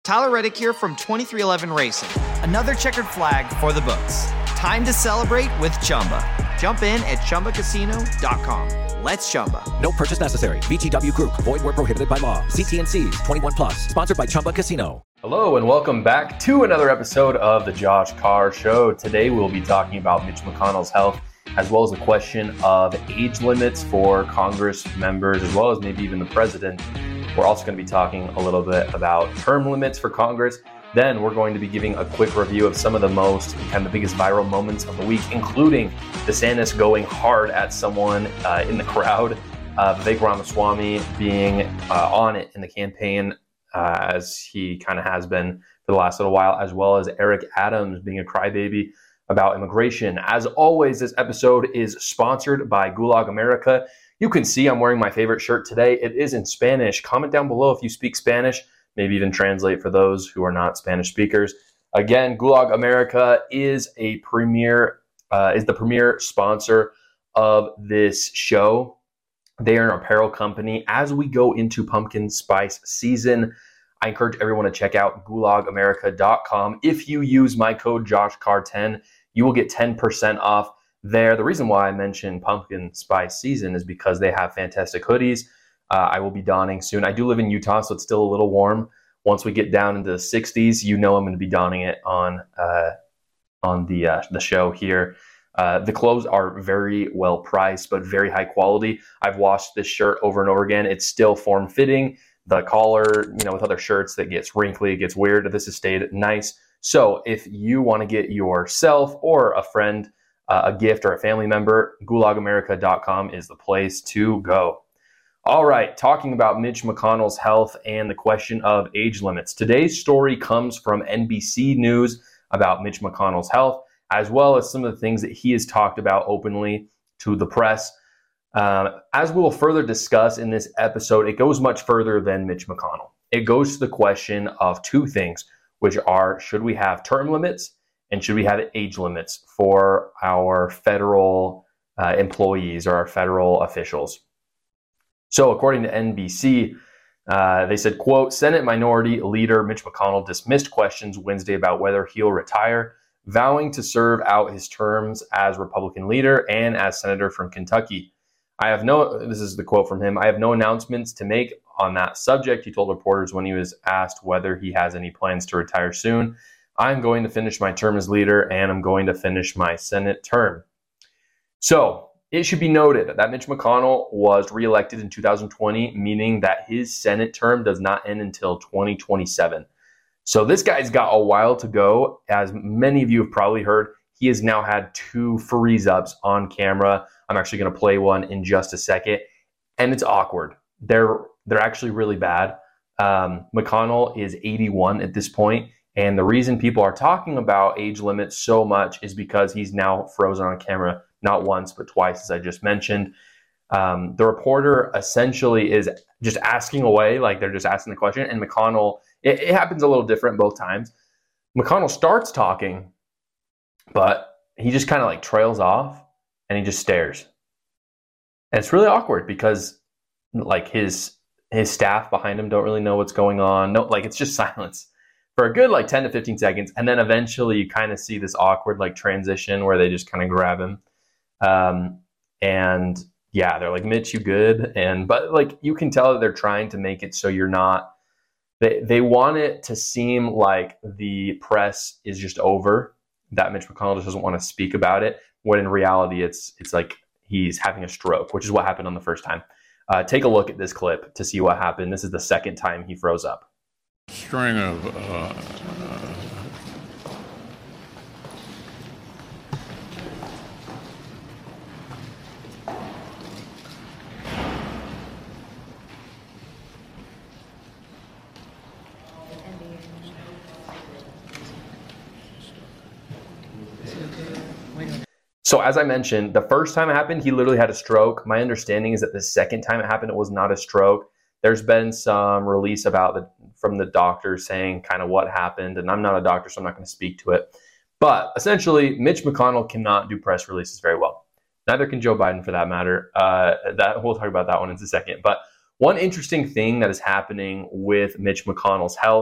Tyler Reddick here from 2311 Racing. Another checkered flag for the books. Time to celebrate with Chumba. Jump in at ChumbaCasino.com. Let's Chumba. No purchase necessary. VGW Group. Void where prohibited by law. See T&Cs. 21 plus. Sponsored by Chumba Casino. Hello and welcome back to another episode of the Josh Carr Show. Today we'll be talking about Mitch McConnell's health, as well as the question of age limits for Congress members, as well as maybe even the president. We're also going to be talking a little bit about term limits for Congress. Then we're going to be giving a quick review of some of the the biggest viral moments of the week, including DeSantis going hard at someone in the crowd, Vivek Ramaswamy being on it in the campaign, as he kind of has been for the last little while, as well as Eric Adams being a crybaby about immigration. As always, this episode is sponsored by Gulag America. You can see I'm wearing my favorite shirt today. It is in Spanish. Comment down below if you speak Spanish, maybe even translate for those who are not Spanish speakers. Again, Gulag America is the premier sponsor of this show. They are an apparel company. As we go into pumpkin spice season, I encourage everyone to check out gulagamerica.com. If you use my code JoshCarr10, you will get 10% off there. The reason why I mentioned pumpkin spice season is because they have fantastic hoodies. I will be donning soon. I do live in Utah, so it's still a little warm. Once we get down into the 60s, I'm going to be donning it on the show here. The clothes are very well priced, but very high quality. I've washed this shirt over and over again. It's still form-fitting. The collar, with other shirts that gets wrinkly, it gets weird. This has stayed nice. So if you want to get yourself or a friend a gift or a family member, gulagamerica.com is the place to go. All right, talking about Mitch McConnell's health and the question of age limits. Today's story comes from NBC News about Mitch McConnell's health, as well as some of the things that he has talked about openly to the press. As we will further discuss in this episode, it goes much further than Mitch McConnell. It goes to the question of two things, which are, should we have term limits and should we have age limits for our federal employees or our federal officials? So according to NBC, they said, quote, Senate Minority Leader Mitch McConnell dismissed questions Wednesday about whether he'll retire, vowing to serve out his terms as Republican leader and as senator from Kentucky. This is the quote from him, I have no announcements to make on that subject, he told reporters when he was asked whether he has any plans to retire soon. I'm going to finish my term as leader and I'm going to finish my Senate term. So it should be noted that Mitch McConnell was reelected in 2020, meaning that his Senate term does not end until 2027. So this guy's got a while to go. As many of you have probably heard, he has now had 2 freeze-ups on camera. I'm actually going to play one in just a second. And it's awkward. They're actually really bad. McConnell is 81 at this point. And the reason people are talking about age limits so much is because he's now frozen on camera, not once, but twice, as I just mentioned. The reporter essentially is just asking away, like they're just asking the question. And McConnell, it happens a little different both times. McConnell starts talking, but he just kind of like trails off and he just stares. And it's really awkward because like his staff behind him don't really know what's going on. No, like it's just silence for a good like 10 to 15 seconds. And then eventually you kind of see this awkward like transition where they just kind of grab him. And yeah, they're like, Mitch, you good? But like you can tell that they're trying to make it so you're not, they want it to seem like the press is just over, that Mitch McConnell just doesn't want to speak about it, when in reality it's like he's having a stroke, which is what happened on the first time. Take a look at this clip to see what happened. This is the second time he froze up. String of So as I mentioned, the first time it happened, he literally had a stroke. My understanding is that the second time it happened, it was not a stroke. There's been some release from the doctor saying kind of what happened, and I'm not a doctor, so I'm not going to speak to it. But essentially, Mitch McConnell cannot do press releases very well. Neither can Joe Biden, for that matter. We'll talk about that one in a second. But one interesting thing that is happening with Mitch McConnell's health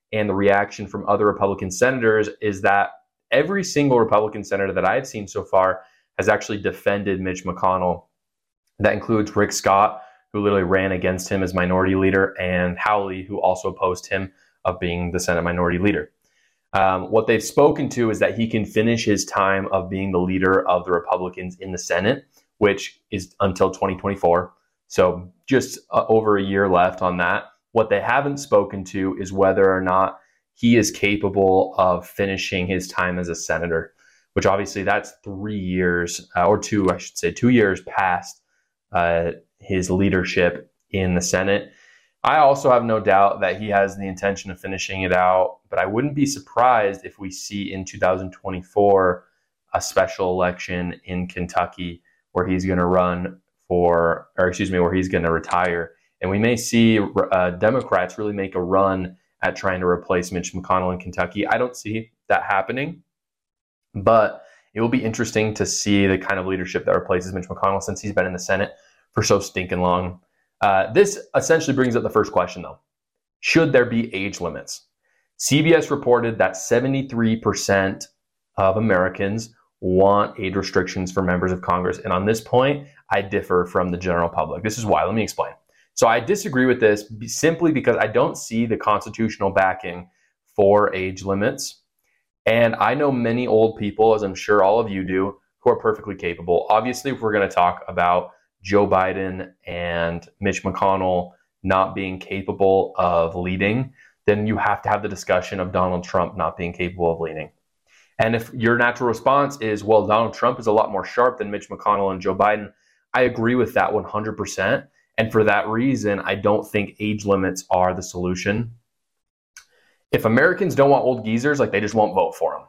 and the reaction from other Republican senators is that every single Republican senator that I've seen so far has actually defended Mitch McConnell. That includes Rick Scott, who literally ran against him as minority leader, and Hawley, who also opposed him of being the Senate minority leader. What they've spoken to is that he can finish his time of being the leader of the Republicans in the Senate, which is until 2024. So just over a year left on that. What they haven't spoken to is whether or not he is capable of finishing his time as a senator, which obviously that's 3 years, or 2 years past his leadership in the Senate. I also have no doubt that he has the intention of finishing it out, but I wouldn't be surprised if we see in 2024 a special election in Kentucky where he's going to where he's going to retire. And we may see Democrats really make a run at trying to replace Mitch McConnell in Kentucky. I don't see that happening, but it will be interesting to see the kind of leadership that replaces Mitch McConnell since he's been in the Senate for so stinking long. This essentially brings up the first question, though. Should there be age limits? CBS reported that 73% of Americans want age restrictions for members of Congress. And on this point, I differ from the general public. This is why. Let me explain. So I disagree with this simply because I don't see the constitutional backing for age limits. And I know many old people, as I'm sure all of you do, who are perfectly capable. Obviously, if we're going to talk about Joe Biden and Mitch McConnell not being capable of leading, then you have to have the discussion of Donald Trump not being capable of leading. And if your natural response is, well, Donald Trump is a lot more sharp than Mitch McConnell and Joe Biden, I agree with that 100%. And for that reason, I don't think age limits are the solution. If Americans don't want old geezers, like, they just won't vote for them.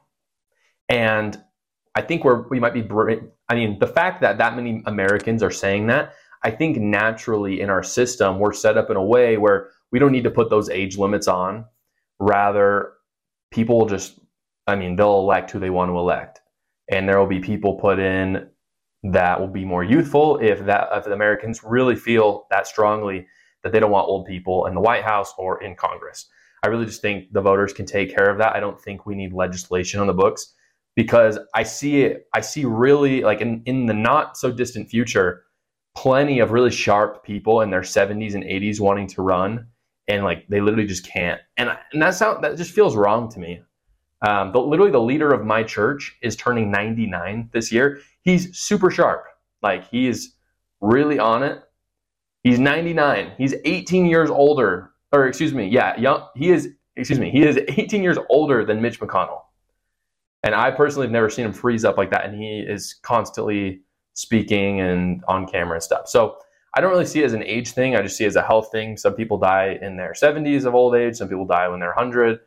And I think we might be, the fact that many Americans are saying that, I think naturally in our system, we're set up in a way where we don't need to put those age limits on. Rather, people will they'll elect who they want to elect. And there will be people put in that will be more youthful if the Americans really feel that strongly that they don't want old people in the White House or in Congress. I really just think the voters can take care of that. I don't think we need legislation on the books, because I see really, like, in the not so distant future, plenty of really sharp people in their 70s and 80s wanting to run, and like they literally just can't. And that just feels wrong to me. But literally, the leader of my church is turning 99 this year. He's super sharp. Like, he is really on it. He's 99. He's 18 years older, or excuse me, young. He is 18 years older than Mitch McConnell. And I personally have never seen him freeze up like that. And he is constantly speaking and on camera and stuff. So I don't really see it as an age thing. I just see it as a health thing. Some people die in their 70s of old age. Some people die when they're 100.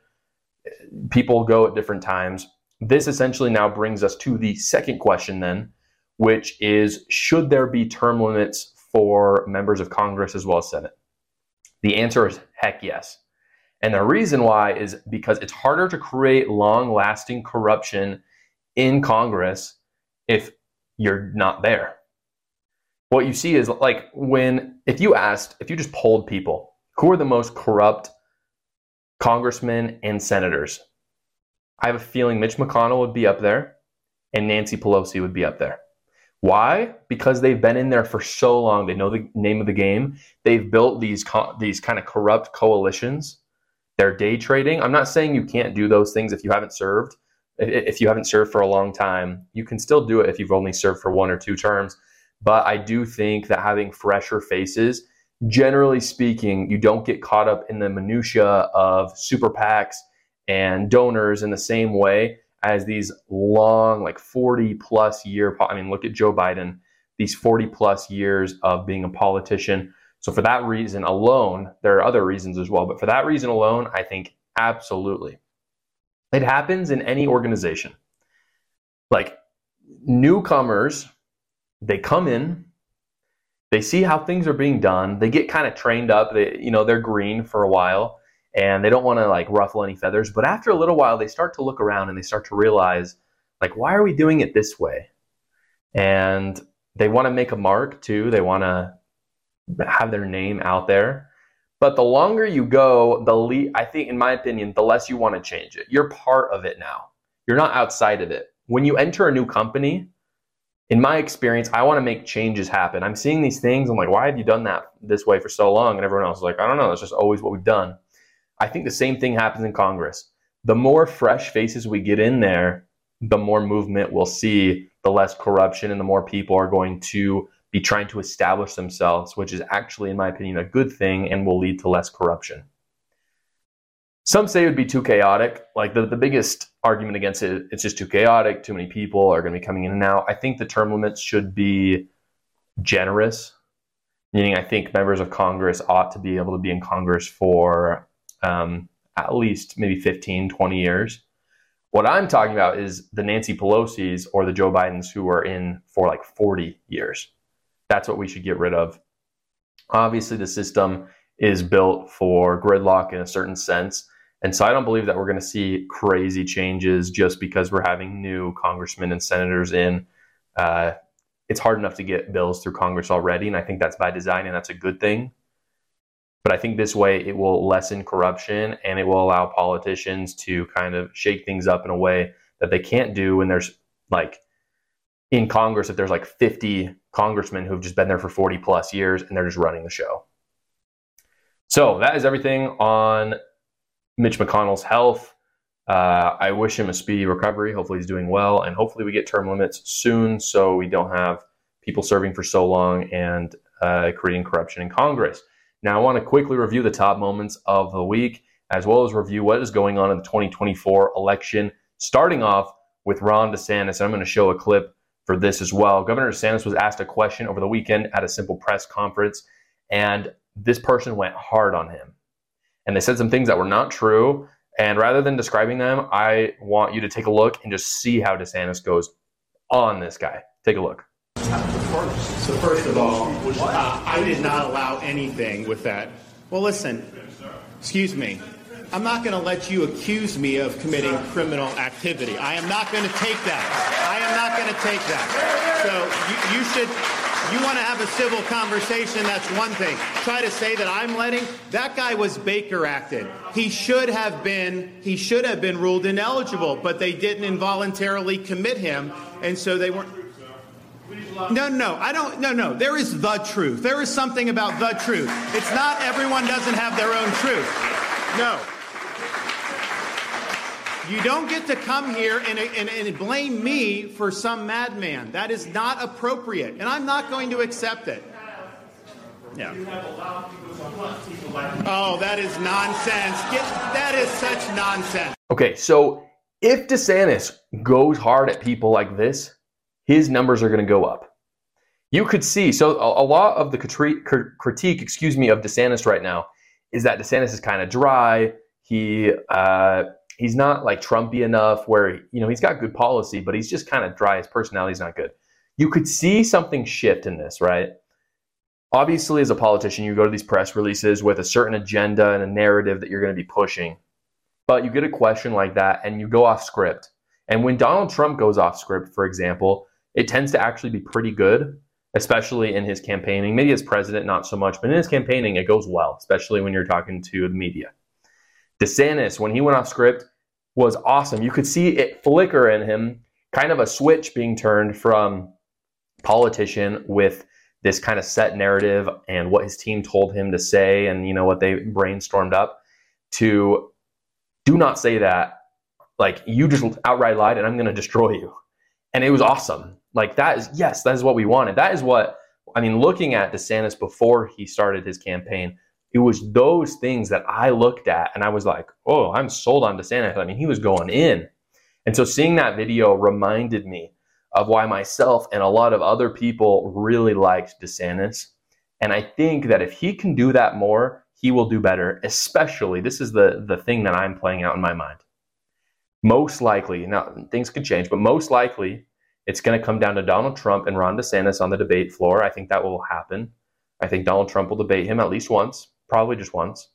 People go at different times. This essentially now brings us to the second question then, which is, should there be term limits for members of Congress as well as Senate? The answer is heck yes. And the reason why is because it's harder to create long-lasting corruption in Congress if you're not there. What you see is, like, if you just polled people, who are the most corrupt congressmen and senators, I have a feeling Mitch McConnell would be up there and Nancy Pelosi would be up there. Why? Because they've been in there for so long. They know the name of the game. They've built these kind of corrupt coalitions. They're day trading. I'm not saying you can't do those things if you haven't served. If you haven't served for a long time, you can still do it if you've only served for 1 or 2 terms. But I do think that having fresher faces, generally speaking, you don't get caught up in the minutia of super PACs and donors in the same way as these long, like 40 plus year, look at Joe Biden, these 40 plus years of being a politician. So for that reason alone, there are other reasons as well, but for that reason alone, I think absolutely. It happens in any organization. Like, newcomers, they come in, they see how things are being done, they get kind of trained up, they're green for a while, and they don't want to like ruffle any feathers. But after a little while, they start to look around and they start to realize, like, why are we doing it this way? And they want to make a mark too. They want to have their name out there. But the longer you go, I think, in my opinion, the less you want to change it. You're part of it now. You're not outside of it. When you enter a new company, in my experience, I want to make changes happen. I'm seeing these things. I'm like, why have you done that this way for so long? And everyone else is like, I don't know. It's just always what we've done. I think the same thing happens in Congress. The more fresh faces we get in there, the more movement we'll see, the less corruption, and the more people are going to be trying to establish themselves, which is actually, in my opinion, a good thing and will lead to less corruption. Some say it would be too chaotic. Like the biggest argument against it, it's just too chaotic. Too many people are going to be coming in and out. I think the term limits should be generous, meaning I think members of Congress ought to be able to be in Congress for at least maybe 15, 20 years. What I'm talking about is the Nancy Pelosi's or the Joe Bidens who are in for like 40 years. That's what we should get rid of. Obviously, the system is built for gridlock in a certain sense. And so I don't believe that we're going to see crazy changes just because we're having new congressmen and senators in. It's hard enough to get bills through Congress already, and I think that's by design, and that's a good thing. But I think this way it will lessen corruption, and it will allow politicians to kind of shake things up in a way that they can't do when there's like in Congress, if there's like 50 congressmen who've just been there for 40 plus years and they're just running the show. So that is everything on Mitch McConnell's health. I wish him a speedy recovery. Hopefully he's doing well, and hopefully we get term limits soon so we don't have people serving for so long and creating corruption in Congress. Now, I want to quickly review the top moments of the week, as well as review what is going on in the 2024 election, starting off with Ron DeSantis. I'm going to show a clip for this as well. Governor DeSantis was asked a question over the weekend at a simple press conference, and this person went hard on him. And they said some things that were not true, and rather than describing them, I want you to take a look and just see how DeSantis goes on this guy. Take a look. So first of all, I did not allow anything with that. Well, listen, excuse me. I'm not going to let you accuse me of committing criminal activity. I am not going to take that. I am not going to take that. So you want to have a civil conversation, that's one thing. Try to say that I'm letting, that guy was Baker acted. He should have been ruled ineligible, but they didn't involuntarily commit him, and so they weren't. No. There is the truth. There is something about the truth. It's not everyone doesn't have their own truth. No. You don't get to come here and blame me for some madman. That is not appropriate, and I'm not going to accept it. Yeah. Oh, that is nonsense. That is such nonsense. Okay, so if DeSantis goes hard at people like this, his numbers are going to go up. You could see, so a lot of the critique, of DeSantis right now is that DeSantis is kind of dry. He's not like Trumpy enough where, he's got good policy, but he's just kind of dry. His personality's not good. You could see something shift in this, right? Obviously, as a politician, you go to these press releases with a certain agenda and a narrative that you're going to be pushing. But you get a question like that and you go off script. And when Donald Trump goes off script, for example, it tends to actually be pretty good, especially in his campaigning. Maybe as president, not so much, but in his campaigning, it goes well, especially when you're talking to the media. DeSantis, when he went off script, was awesome. You could see it flicker in him, kind of a switch being turned from politician with this kind of set narrative and what his team told him to say and, what they brainstormed up to do not say that. Like, you just outright lied and I'm going to destroy you. And it was awesome. Like, that is what we wanted. That is what, looking at DeSantis before he started his campaign, it was those things that I looked at and I was like, oh, I'm sold on DeSantis. He was going in. And so seeing that video reminded me of why myself and a lot of other people really liked DeSantis. And I think that if he can do that more, he will do better, especially, this is the thing that I'm playing out in my mind. Most likely, now things could change, but most likely it's going to come down to Donald Trump and Ron DeSantis on the debate floor. I think that will happen. I think Donald Trump will debate him at least once, probably just once.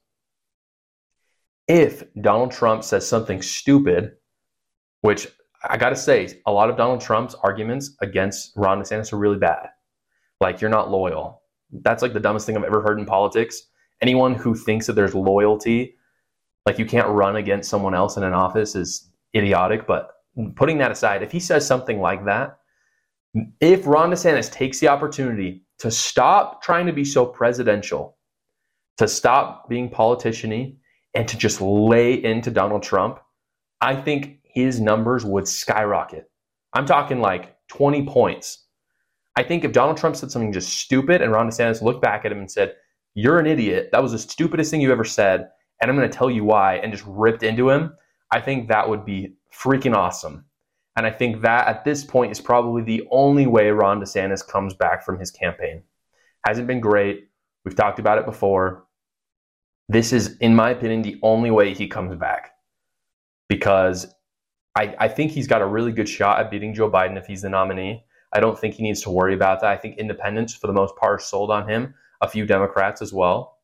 If Donald Trump says something stupid, which I got to say, a lot of Donald Trump's arguments against Ron DeSantis are really bad. Like, you're not loyal. That's like the dumbest thing I've ever heard in politics. anyone who thinks that there's loyalty, like you can't run against someone else in an office, is idiotic. But putting that aside, if he says something like that, if Ron DeSantis takes the opportunity to stop trying to be so presidential, to stop being politician-y, and to just lay into Donald Trump, I think his numbers would skyrocket. I'm talking like 20 points. I think if Donald Trump said something just stupid and Ron DeSantis looked back at him and said, "You're an idiot. That was the stupidest thing you ever said, and I'm going to tell you why," and just ripped into him, I think that would be freaking awesome. And I think that at this point is probably the only way Ron DeSantis comes back from his campaign. Hasn't been great. We've talked about it before. This is, in my opinion, the only way he comes back, because I think he's got a really good shot at beating Joe Biden if he's the nominee. I don't think he needs to worry about that. I think independents, for the most part, are sold on him. A few Democrats as well.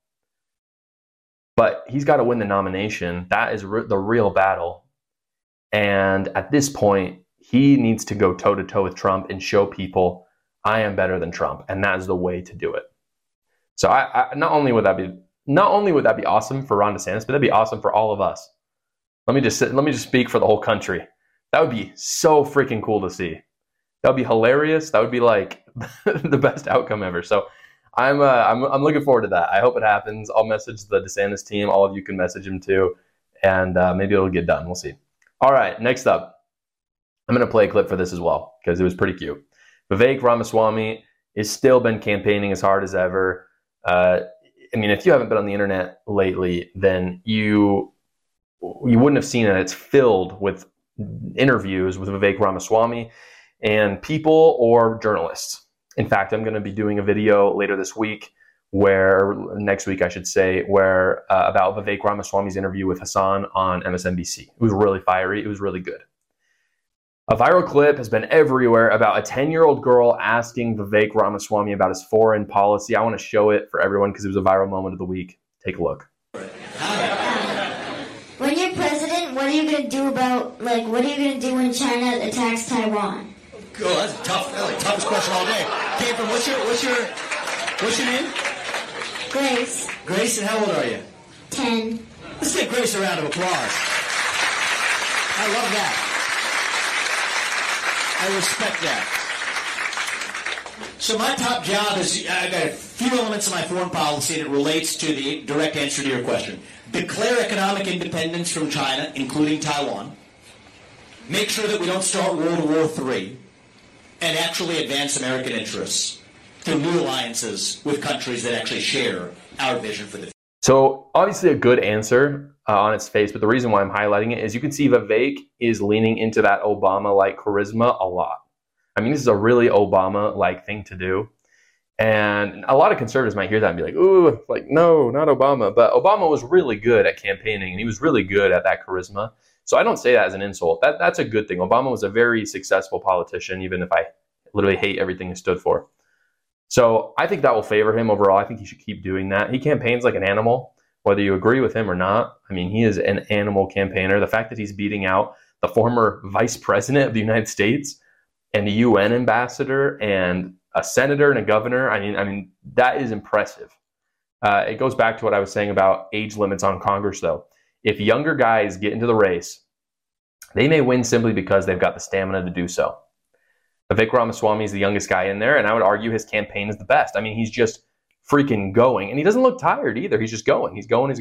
But he's got to win the nomination. That is the real battle. And at this point, he needs to go toe-to-toe with Trump and show people, I am better than Trump. And that is the way to do it. So not only would that be awesome for Ron DeSantis, but that'd be awesome for all of us. Let me just speak for the whole country. That would be so freaking cool to see. That would be hilarious. That would be like the best outcome ever. So I'm looking forward to that. I hope it happens. I'll message the DeSantis team. All of you can message him too, and maybe it'll get done. We'll see. All right, next up, I'm going to play a clip for this as well because it was pretty cute. Vivek Ramaswamy has still been campaigning as hard as ever. I mean, if you haven't been on the internet lately, then you wouldn't have seen it. It's filled with interviews with Vivek Ramaswamy and people or journalists. In fact, I'm going to be doing a video later this week, next week I should say, where about Vivek Ramaswamy's interview with Hassan on MSNBC. It was really fiery. It was really good. A viral clip has been everywhere about a 10-year-old girl asking Vivek Ramaswamy about his foreign policy. I want to show it for everyone because it was a viral moment of the week. Take a look. When you're president, what are you going to do what are you going to do when China attacks Taiwan? Oh, that's tough. That's the toughest question all day. Came from what's your name? Grace. Grace, and how old are you? 10. Let's give Grace a round of applause. I love that. I respect that. So my top job is, I've got a few elements of my foreign policy, and it relates to the direct answer to your question. Declare economic independence from China, including Taiwan. Make sure that we don't start World War III. And actually advance American interests through new alliances with countries that actually share our vision for the future. So obviously a good answer on its face, but the reason why I'm highlighting it is you can see Vivek is leaning into that Obama-like charisma a lot. I mean, this is a really Obama-like thing to do. And a lot of conservatives might hear that and be like, ooh, like, no, not Obama. But Obama was really good at campaigning, and he was really good at that charisma. So I don't say that as an insult. That's a good thing. Obama was a very successful politician, even if I literally hate everything he stood for. So I think that will favor him overall. I think he should keep doing that. He campaigns like an animal, whether you agree with him or not. I mean, he is an animal campaigner. The fact that he's beating out the former vice president of the United States and a UN ambassador and a senator and a governor, I mean that is impressive. It goes back to what I was saying about age limits on Congress, though. If younger guys get into the race, they may win simply because they've got the stamina to do so. Vivek Ramaswamy is the youngest guy in there, and I would argue his campaign is the best. I mean, he's just freaking going, and he doesn't look tired either. He's just going. He's going.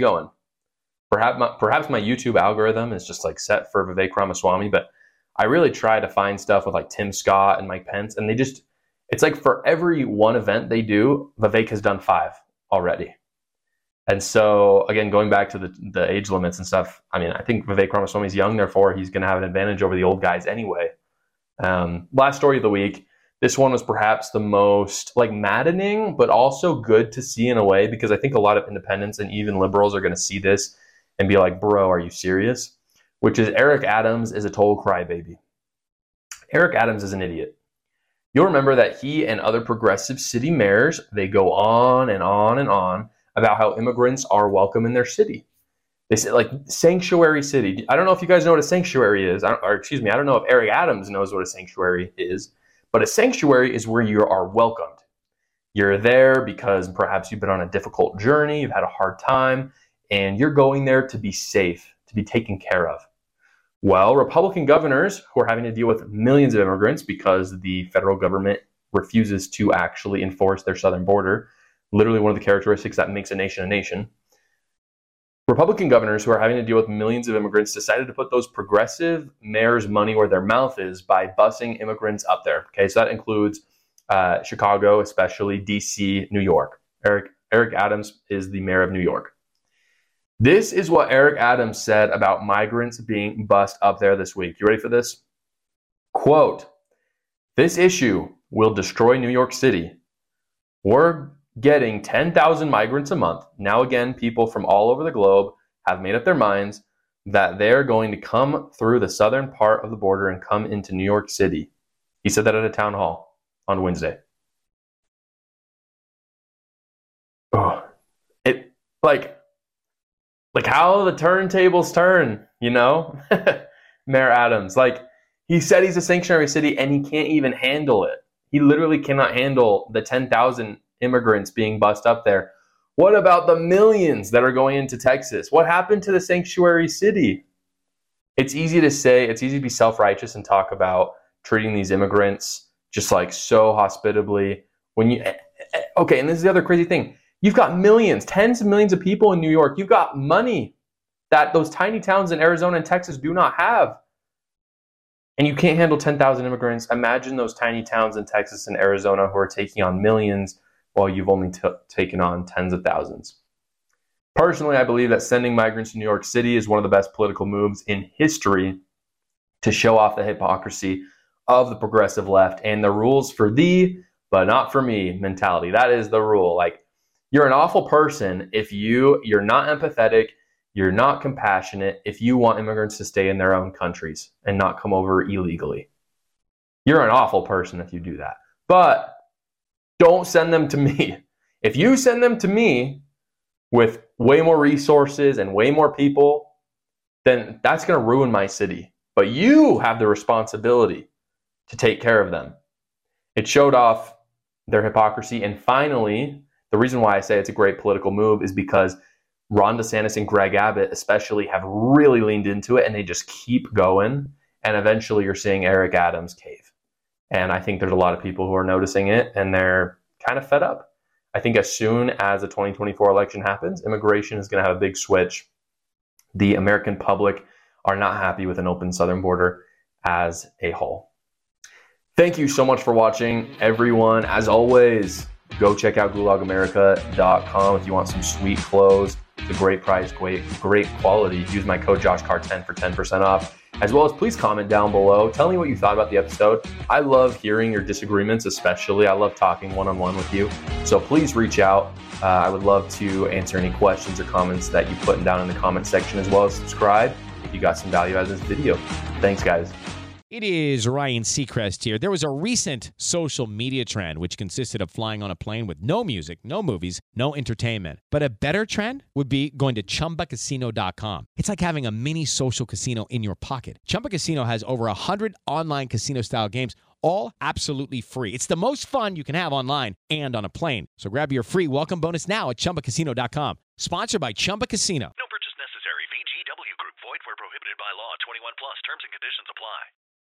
Perhaps my YouTube algorithm is just like set for Vivek Ramaswamy, but I really try to find stuff with like Tim Scott and Mike Pence, and it's like for every one event they do, Vivek has done 5 already. And so, again, going back to the age limits and stuff, I mean, I think Vivek Ramaswamy is young, therefore he's going to have an advantage over the old guys anyway. Last story of the week. This one was perhaps the most maddening, but also good to see in a way, because I think a lot of independents and even liberals are going to see this and be like, bro, are you serious? Which is Eric Adams is a total crybaby. Eric Adams is an idiot. You'll remember that he and other progressive city mayors, they go on and on and on about how immigrants are welcome in their city. They say, like, sanctuary city. I don't know if you guys know what a sanctuary is. I don't know if Eric Adams knows what a sanctuary is. But a sanctuary is where you are welcomed. You're there because perhaps you've been on a difficult journey, you've had a hard time, and you're going there to be safe, to be taken care of. Well, Republican governors who are having to deal with millions of immigrants because the federal government refuses to actually enforce their southern border, literally one of the characteristics that makes a nation a nation. Republican governors who are having to deal with millions of immigrants decided to put those progressive mayors' money where their mouth is by busing immigrants up there. Okay, so that includes Chicago, especially DC, New York. Eric Adams is the mayor of New York. This is what Eric Adams said about migrants being bussed up there this week. You ready for this? Quote, "This issue will destroy New York City. We're getting 10,000 migrants a month. Now again, people from all over the globe have made up their minds that they're going to come through the southern part of the border and come into New York City." He said that at a town hall on Wednesday. Oh, it like how the turntables turn, you know? Mayor Adams, like, he said he's a sanctuary city and he can't even handle it. He literally cannot handle the 10,000 immigrants being bussed up there. What about the millions that are going into Texas? What happened to the sanctuary city? It's easy to say, it's easy to be self-righteous and talk about treating these immigrants just like so hospitably. Okay, and this is the other crazy thing. You've got millions, tens of millions of people in New York. You've got money that those tiny towns in Arizona and Texas do not have. And you can't handle 10,000 immigrants. Imagine those tiny towns in Texas and Arizona who are taking on millions while you've only taken on tens of thousands. Personally, I believe that sending migrants to New York City is one of the best political moves in history to show off the hypocrisy of the progressive left and the rules for thee, but not for me mentality. That is the rule. Like, you're an awful person if you're not empathetic, you're not compassionate, if you want immigrants to stay in their own countries and not come over illegally. You're an awful person if you do that. But don't send them to me. If you send them to me with way more resources and way more people, then that's going to ruin my city. But you have the responsibility to take care of them. It showed off their hypocrisy. And finally, the reason why I say it's a great political move is because Ron DeSantis and Greg Abbott especially have really leaned into it, and they just keep going. And eventually you're seeing Eric Adams cave. And I think there's a lot of people who are noticing it, and they're kind of fed up. I think as soon as the 2024 election happens, immigration is going to have a big switch. The American public are not happy with an open southern border as a whole. Thank you so much for watching, everyone. As always, go check out gulagamerica.com if you want some sweet clothes. It's a great price, great quality. Use my code JoshCarr10 for 10% off. As well as please comment down below. Tell me what you thought about the episode. I love hearing your disagreements, especially. I love talking one-on-one with you. So please reach out. I would love to answer any questions or comments that you put down in the comment section, as well as subscribe if you got some value out of this video. Thanks, guys. It is Ryan Seacrest here. There was a recent social media trend which consisted of flying on a plane with no music, no movies, no entertainment. But a better trend would be going to ChumbaCasino.com. It's like having a mini social casino in your pocket. Chumba Casino has over 100 online casino-style games, all absolutely free. It's the most fun you can have online and on a plane. So grab your free welcome bonus now at ChumbaCasino.com. Sponsored by Chumba Casino. No